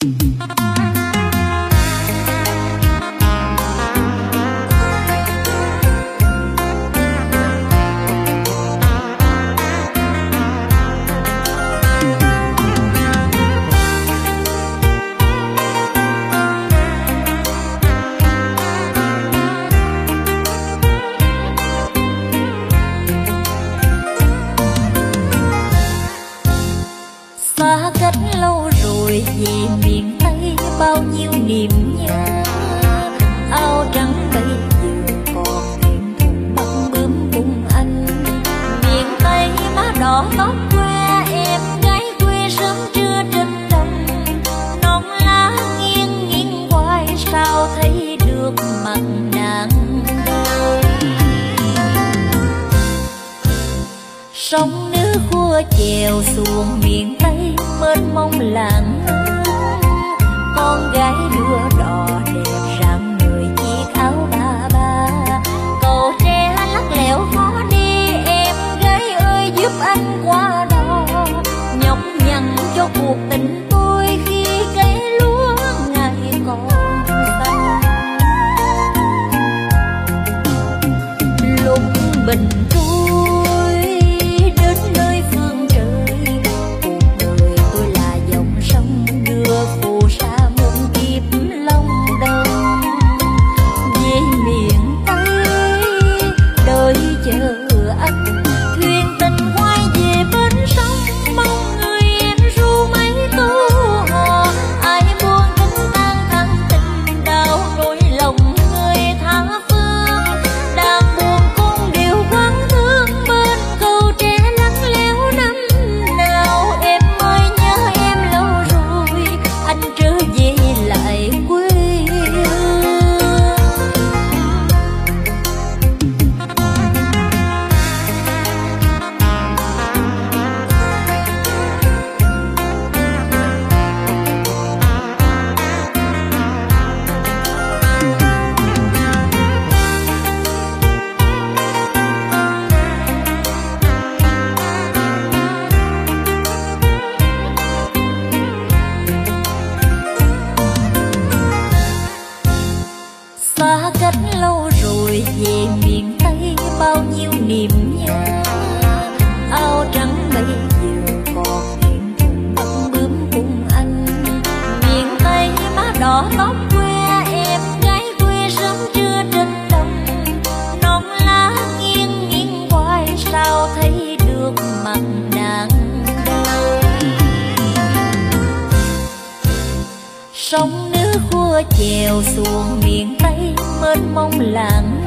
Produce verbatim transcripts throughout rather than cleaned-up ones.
sông nước khua chèo xuồng miền Tây mênh mông lặng con gái đưa đò đẹp rạng người chiếc áo ba ba cầu tre lắc lẻo khó đi em gái ơi giúp anh qua đò nhọc nhằn cho cuộc tình tôi khi cây lúa ngày còn xanh lúc bình sông nước khua chèo xuồng miền Tây mênh mông lặng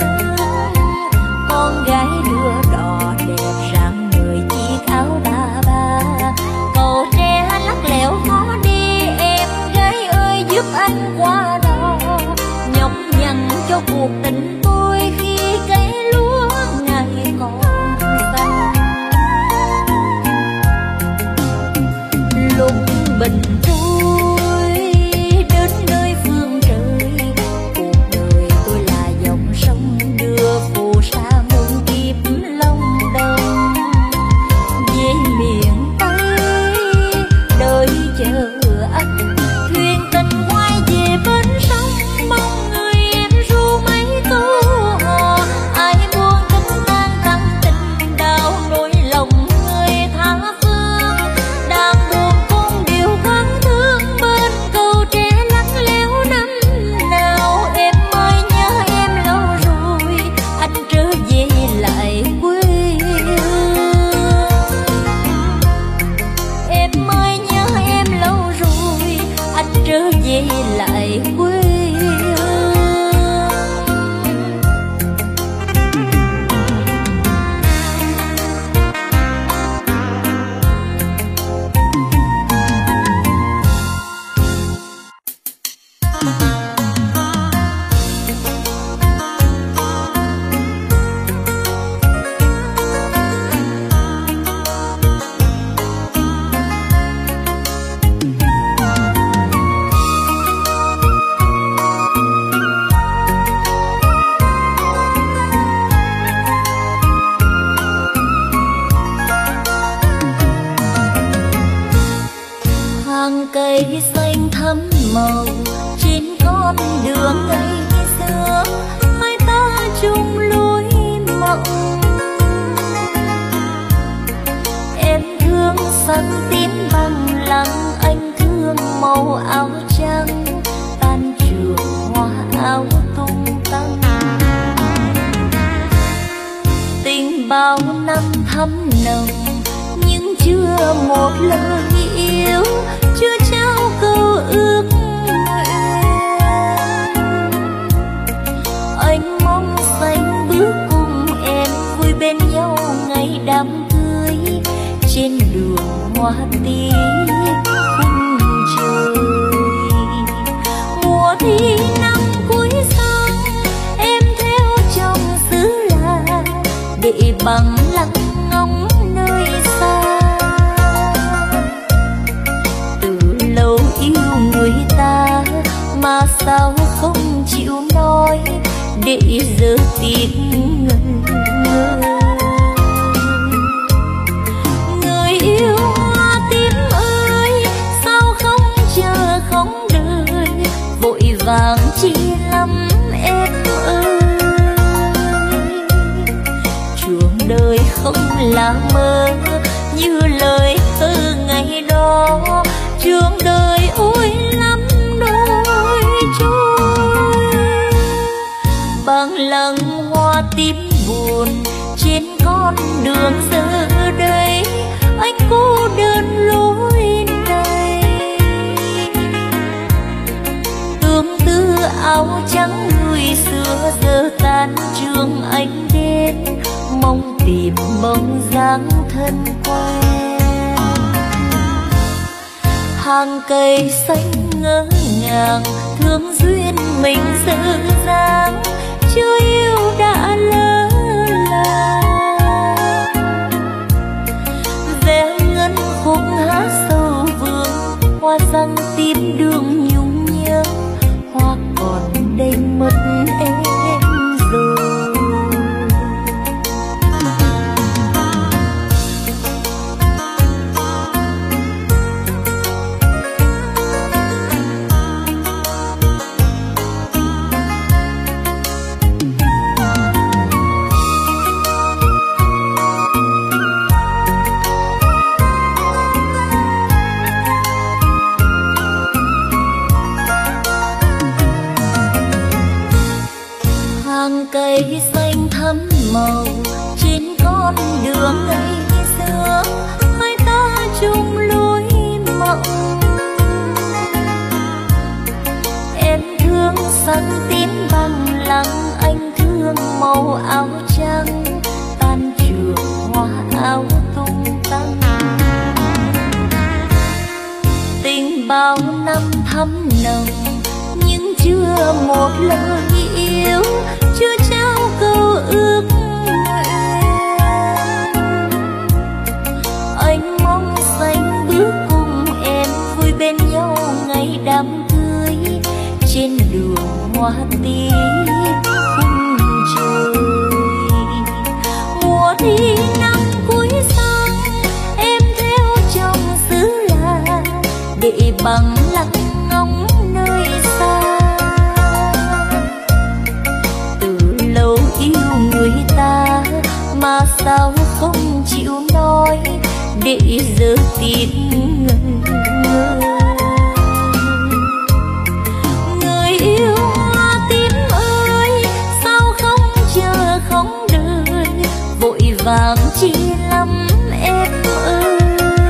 con gái đưa đò đẹp rạng người chiếc áo ba ba cầu tre lắc lẻo khó đi em gái ơi giúp anh qua đò nhọc nhằn cho cuộc tình tôi khi cây lúa ngày còn xanh lúc bình cây xanh thắm màu trên con đường ngày xưa, hai ta chung lối mộng. Em thương xanh tím bằng lăng, anh thương màu áo trắng tan trường hoa áo tung tăng. Tình bao năm thắm nồng nhưng chưa một lời yêu, chưa trao câu ước nguyện. Anh mong xanh bước cùng em vui bên nhau ngày đám cưới, trên đường hoa tím khung trời. Mùa thi năm cuối xuân em theo chồng xứ lạ, để bằng lặng ngóng nơi xa. Từ lâu yêu người ta mà sao không chịu nói, để giờ tiếc ngần ngơ. Người yêu hoa tím ơi, sao không chờ không đợi, vội vàng chi lắm em ơi. Chuông đời không là mơ như lời thơ ngày đó, chuông đời ôi lắm nỗi trôi. Bằng lăng hoa tím buồn trên con đường giờ đây, anh cô đơn lối này. Tương tư áo trắng người xưa giờ tan trường anh đến, mong tìm bóng dáng thân quen. Hàng cây xanh ngỡ ngàng thương duyên mình dở dang, chưa yêu đã lỡ làng. Ve ngân khúc hát sâu vương, hoa răng tím đường nhung nhớ, hoa còn đây mất em rồi. Cây xanh thắm màu trên con đường ngày xưa, hai ta chung lối mộng. Em thương xanh tím bằng lăng, anh thương màu áo trắng tan trường hoa áo tung tăng. Tình bao năm thắm nồng nhưng chưa một lời yêu, chưa trao câu ước nguyện. Anh mong xanh bước cùng em vui bên nhau ngày đám cưới, trên đường hoa tím khung trời. Mùa thi năm cuối xuân em theo chồng xứ lạ, để bằng lặng ngóng nơi xa. Yêu người ta mà sao không chịu nói, để giờ tiếc ngần ngơ. Người yêu hoa tím ơi, sao không chờ không đợi, vội vàng chi lắm em ơi.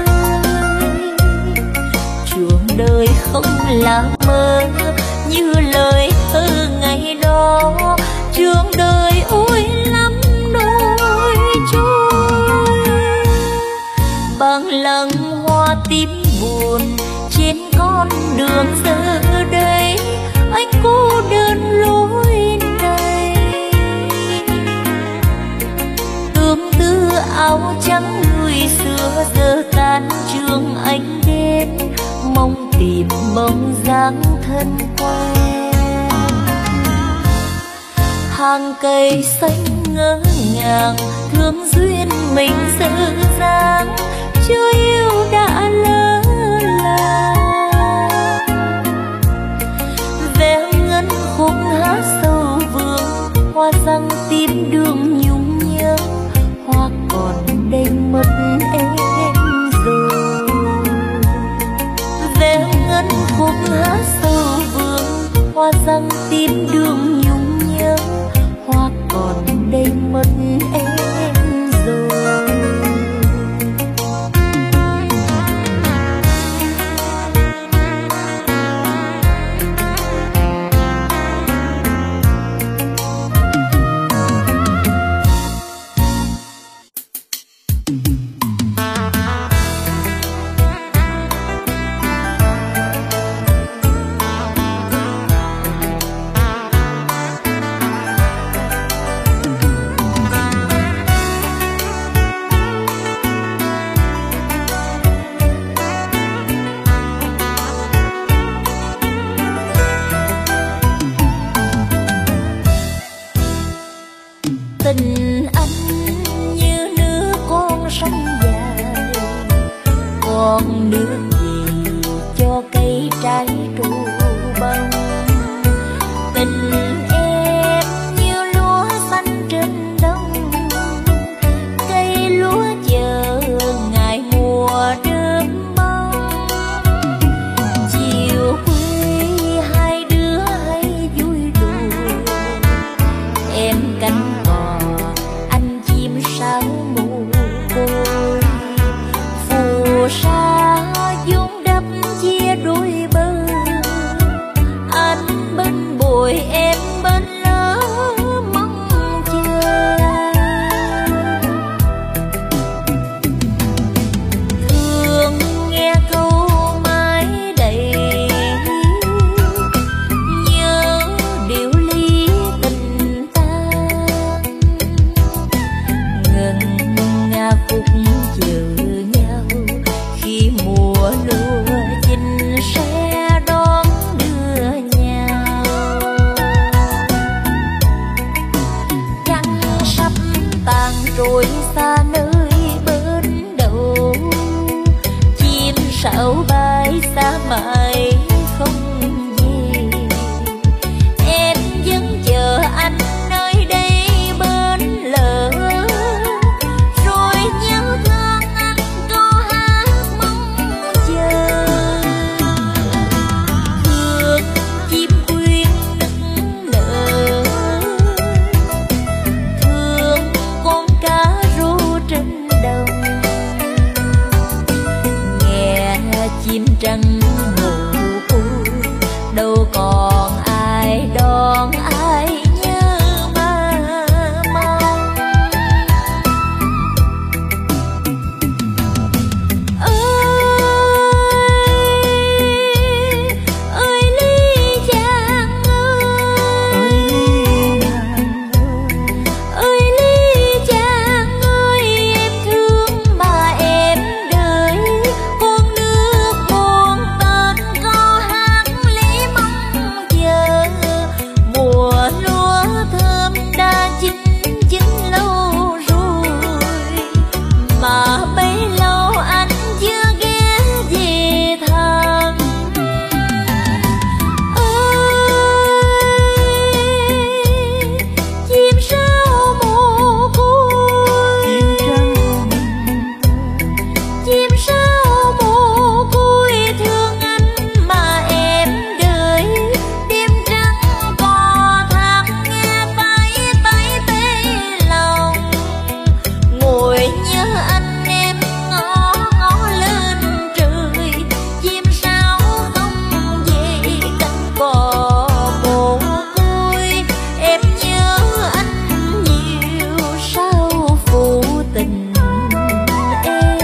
Chuông đời không là mơ như lời thơ ngày đó, chuông đời ôi lắm nỗi trôi. Bằng lăng hoa tím buồn trên con đường giờ đây, anh cô đơn lối này. Tương tư áo trắng người xưa giờ tan trường anh đến, mong tìm bóng dáng thân quen. Hàng cây xanh ngỡ ngàng thương duyên mình dở dang, chưa yêu đã lỡ làng. bên khúc hát sâu vườn, hoa răng tím đường nhung nhớ, hoa còn đây mất em rồi. Tình anh như nước con sông dài, còn nước gì cho cây trái tru bông. Tình em như lúa xanh trên đông, cây lúa chờ ngày mùa đơm bông. Chiều khuya hai đứa hay vui đùa, em cánh sao mù côi phù sa dung đắp chia đôi bờ. Anh bên bồi em bên lỡ mong chờ. Thường nghe câu mái đầy, nhớ điều ly tình ta. Ngân nga khúc chờ nhau khi mùa lúa chín sẽ đón đưa nhau. Trăng sắp tàn rồi xa nơi bên đầu, chim sáo bay xa mãi không về. Em vẫn chờ anh nơi đây bên lỡ, rồi nhớ thương anh câu hát mong chờ. Thương chim quyên nức nở, thương con cá ru trên đồng, nghe chim trăng ngủ đâu còn ai đón ai nhớ mà mong. Ơi ơi ly giang ơi, ơi ly giang ơi, em thương mà em đợi. Con nước muôn tên câu hát lý mong chờ, mùa lúa thơm đã chín chín lâu rồi, mà bấy lâu anh chưa ghé về thăm. Ơi chim sáo mồ côi, chim sáo mồ côi, thương anh mà em đợi. Đêm trăng cò thác nghe tay tay tê lòng, ngồi nhớ anh em ngó ngó lên trời. Chim sáo không về cánh cò mồ côi, em nhớ anh nhiều sao phụ tình em.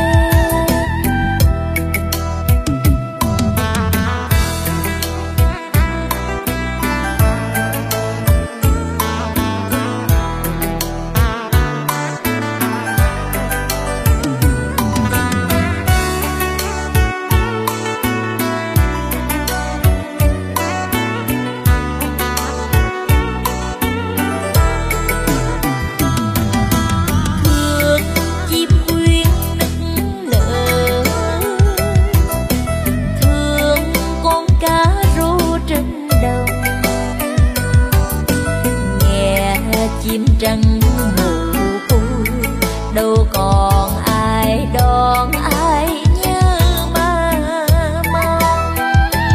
Thương chim quyên nức nở, thương con cá ru trên đồng, nghe chim trăng ngủ đâu còn ai đón ai nhớ mà mong.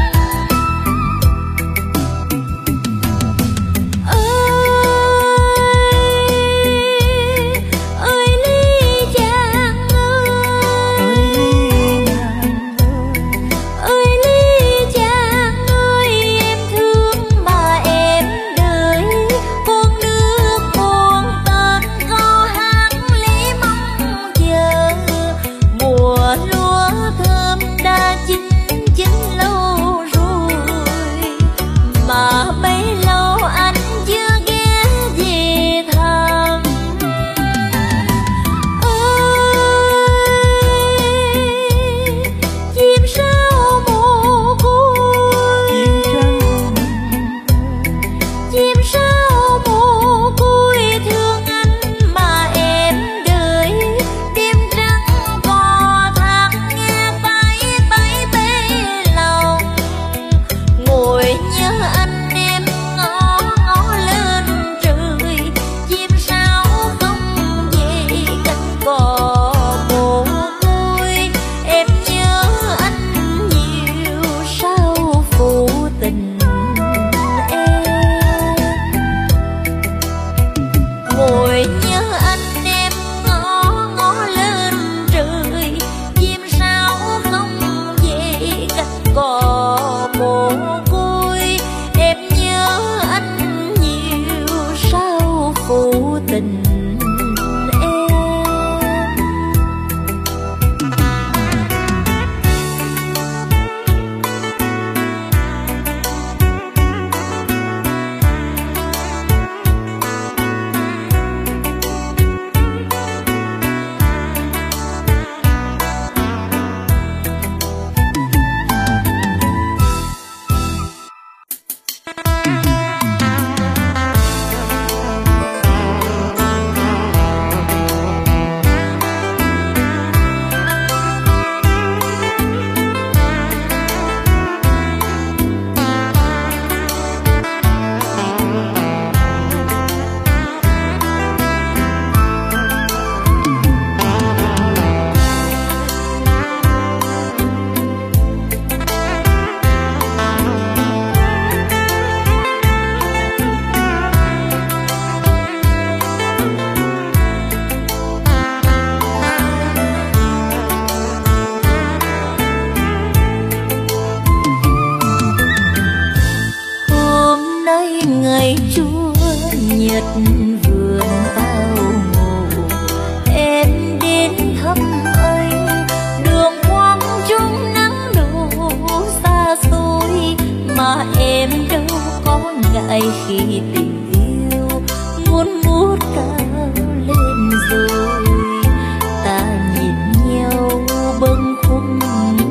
đất vườn tao ngủ, em đến thăm anh. Đường quang trung nắng đổ xa xôi, mà em đâu có ngại khi tình yêu muốn ngút cao lên rồi. Ta nhìn nhau bâng khuâng,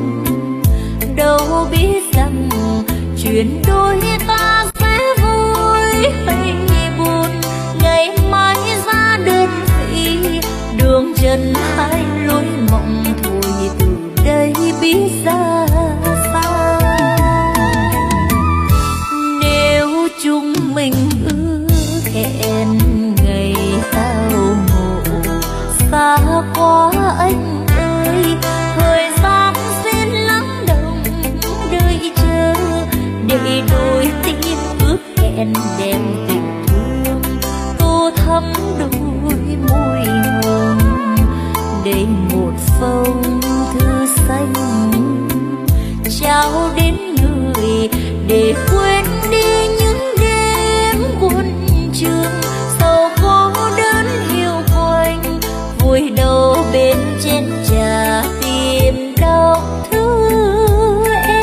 đâu biết rằng chuyện đôi ta sẽ vui hay buồn. Ngày mai ra đơn vị, đường chân hai lối mộng thôi từ đây biết ra sao. Nếu chúng mình ước hẹn ngày tao ngộ, xa quá anh ơi, thời gian xin lắng động đợi chờ, để đôi tim ước hẹn đem tình thương tô thắm đôi môi hồng. Để một phong thư xanh trao đến người, để quên đi những đêm quân trường sầu có đớn hiu quạnh, vùi đầu bên chén trà tìm đau thương em.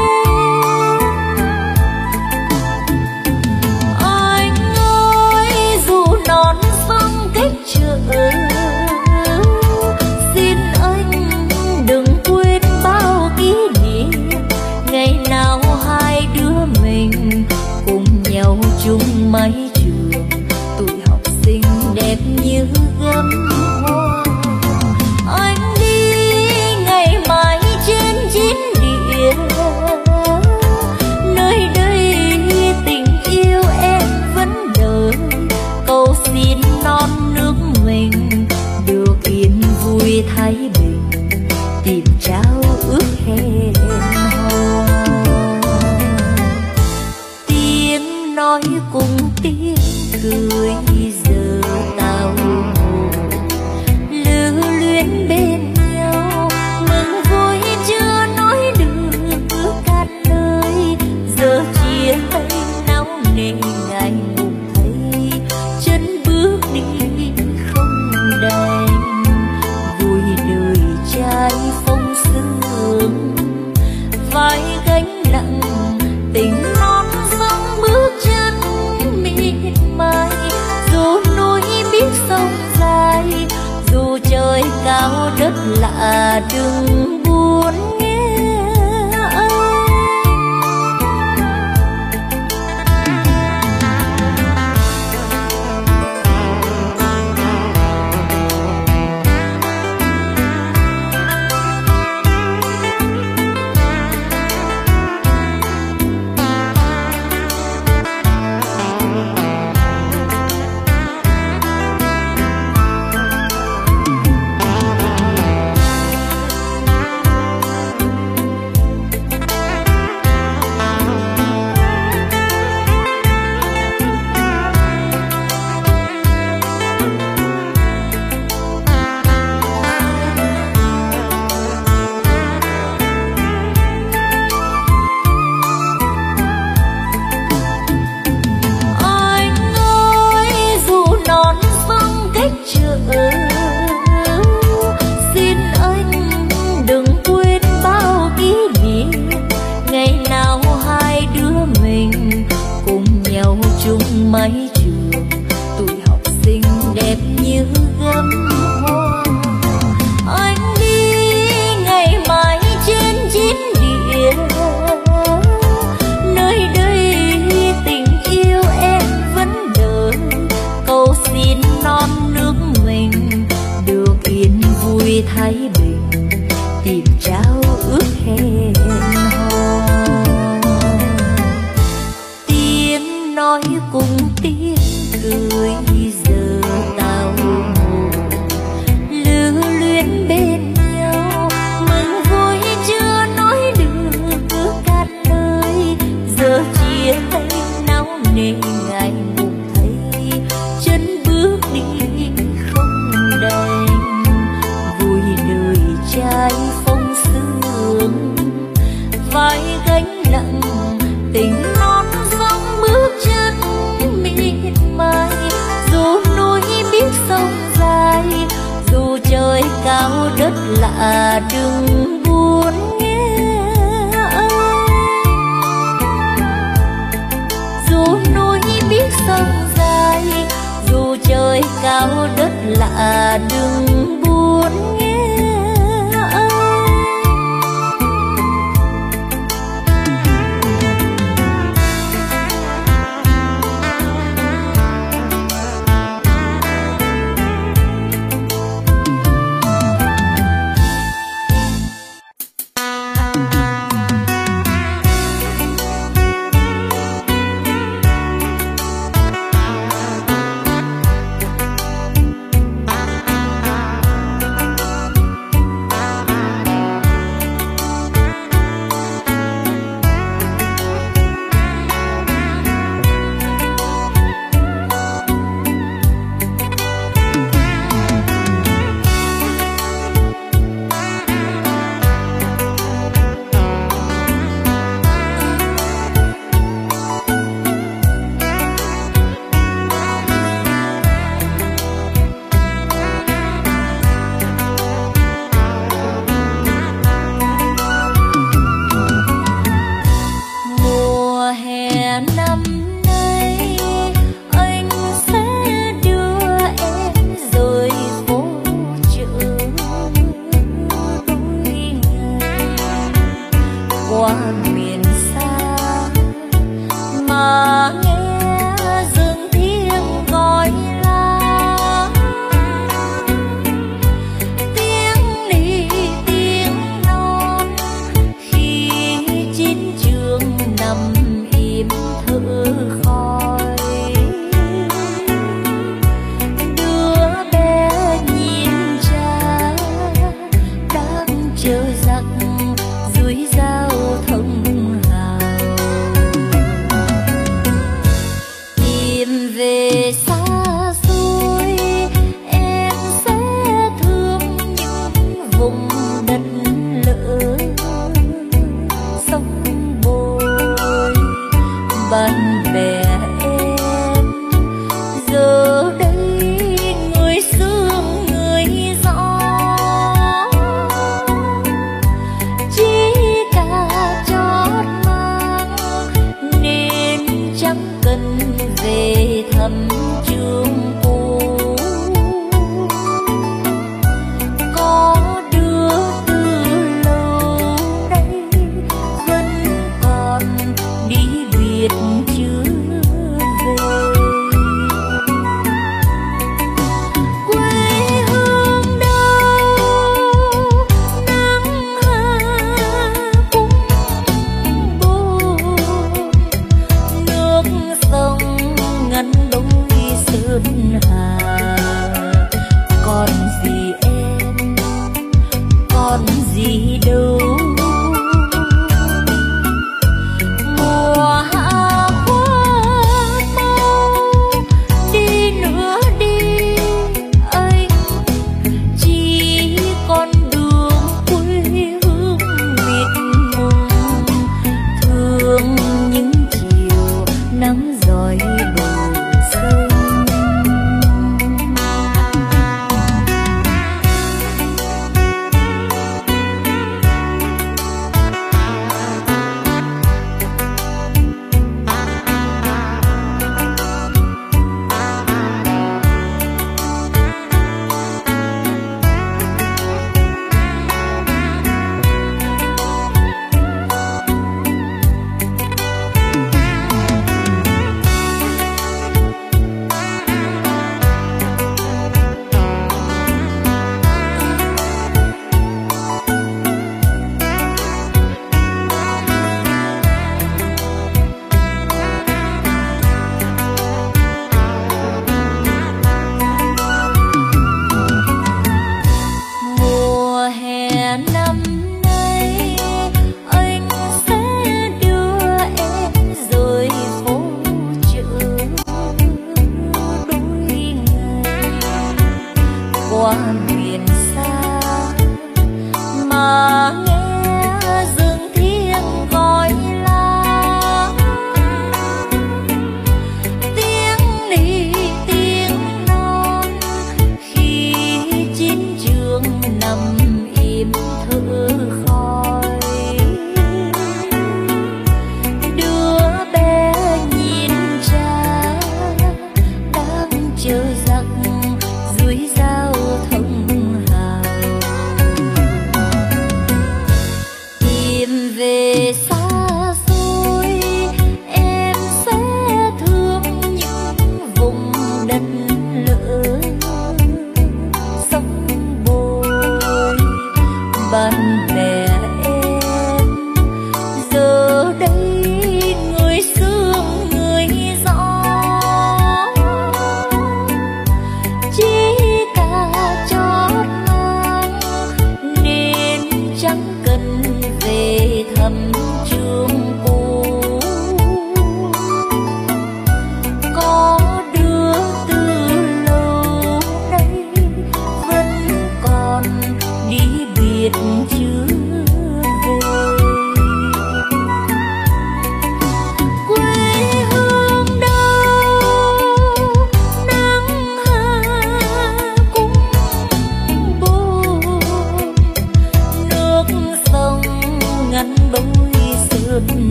Anh ơi dù non sông cách trở, xin anh đừng quên bao kỷ niệm. Ngày nào hai đứa mình cùng nhau chung mái trường, tuổi học sinh đẹp như gấm hoa. Anh đi ngày mai trên chiến địa, nơi đây tình yêu em vẫn đợi. Cầu xin non nước mình được yên vui thái bình, tìm trao ước hẹn hò. Tiếng nói cùng tiếng cười giờ tao ngủ, lưu luyến bên nhau mừng vui chưa nói được cạn lời. Giờ chia tay náo nề ngày mùng thấy, chân bước đi không đành, vui đời trai phong sương vai gánh nặng tình non sông bước chân miệt mài. Dù núi biết sông dài, dù trời cao đất lạ, đừng buồn nghe anh. Xin anh đừng quên bao kỷ niệm. Ngày nào hai đứa mình cùng nhau chung mái trường, tuổi học sinh đẹp như gấm hoa. Anh đi ngày mai trên chiến địa, nơi đây tình yêu em vẫn đợi. Cầu xin non nước mình được yên vui thái bình, tìm trao ước hẹn hò. Tiếng nói cùng tiếng cười giờ tao ngủ, cao đất lạ đừng buồn nghe ơi. Thầm